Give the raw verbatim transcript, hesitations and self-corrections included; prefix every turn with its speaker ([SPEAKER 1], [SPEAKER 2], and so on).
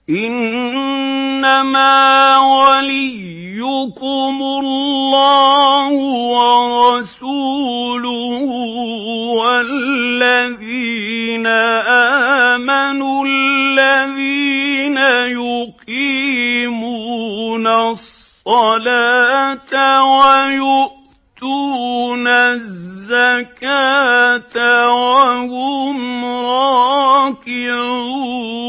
[SPEAKER 1] إِنَّمَا وَلِيُّكُمُ اللَّهُ وَرَسُولُهُ وَالَّذِينَ آمَنُوا الَّذِينَ يُقِيمُونَ الصَّلَاةَ وَيُؤْتُونَ الزَّكَاةَ وَهُمْ رَاكِعُونَ